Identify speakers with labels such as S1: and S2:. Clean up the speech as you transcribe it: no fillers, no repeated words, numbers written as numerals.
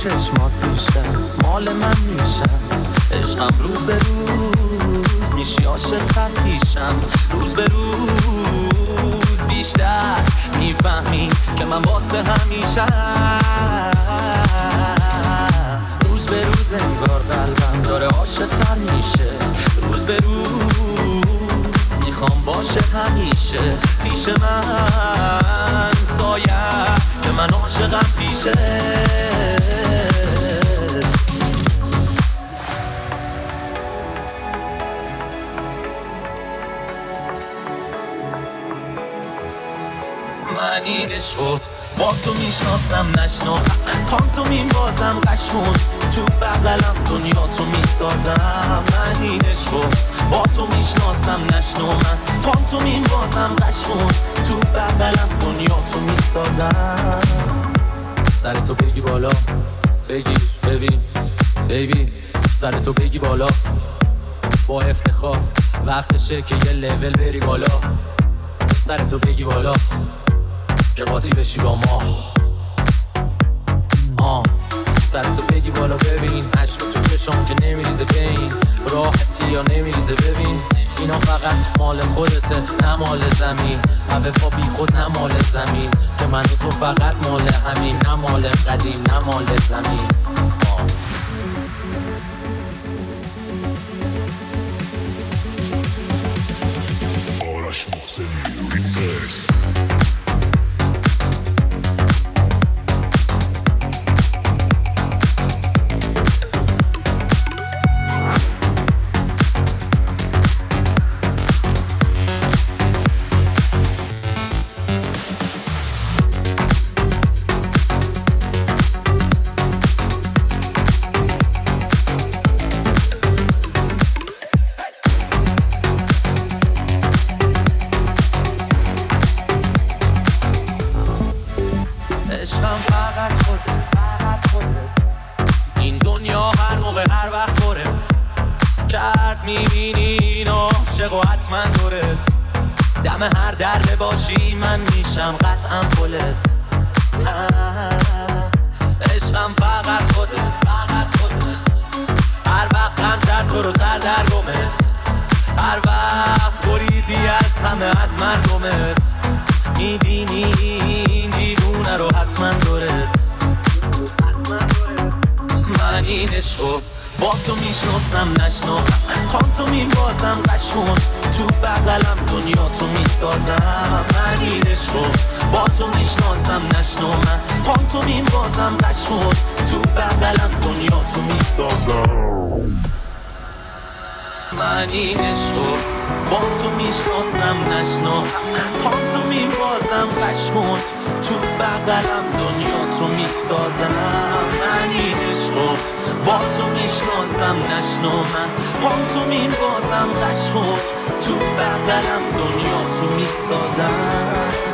S1: چشمات بیشتر مال من میشن، عشقم روز به روز میشی عاشق‌تر پیشم، روز به روز بیشتر میفهمی که من واسه همیشه، روز به روز انگار قلبم داره عاشق‌تر میشه، روز به روز میخوام باشه همیشه پیش من، سایه که من عاشقم پیشه. من این عشقو با تو میشناسم نشنو، پانتومین بازم قشمون تو بغلم دنیا تو میسازم، من این عشقو با تو میشناسم نشنو، من پانتومین بازم قشمون تو بغلم دنیا تو میسازم. سرتو بگی بالا بگیر ببین بیبی، سرتو بگی بالا با افتخار، وقتشه که یه لول بری بالا، سرتو بگی بالا که قاطی بشی با ما، سرتو بگی بالا ببین عشق تو چشام که نمیریزه، بین راحتی یا نمیریزه، ببین اینا فقط مال خودته نه مال زمین، همه پا بی خود نه مال زمین، که من و تو فقط مال همین، نه مال قدیم نه مال زمین.
S2: آرش محسنی ریمیکس.
S1: عشقم فقط خودت، این دنیا هر موقع هر وقت پرت کرد، میبینی این عاشق و حتما دورت، دم هر درده باشی من میشم قطعا پلت، عشقم فقط خودت، هر وقت غمتر تو رو سر در گمت، هر وقت بریدی از همه از مردمت، میبینی این دیوونه رو حتما دورت، من این عشقو با تو میشناسم نشنو، پانتومین بازم قشون تو بغلم دنیا تو میسازم، من این عشقو با تو میشناسم نشنو، من پانتومین بازم قشون تو بغلم دنیا تو میسازم، من این عشقو با تو میشناسم نشنو، پانتومین بازم قشون تو بغلم دنیا تو میسازم، من این عشقو با تو میشناسم نشنو، من پانتومین بازم قشون تو بغلم دنیا تو میسازم.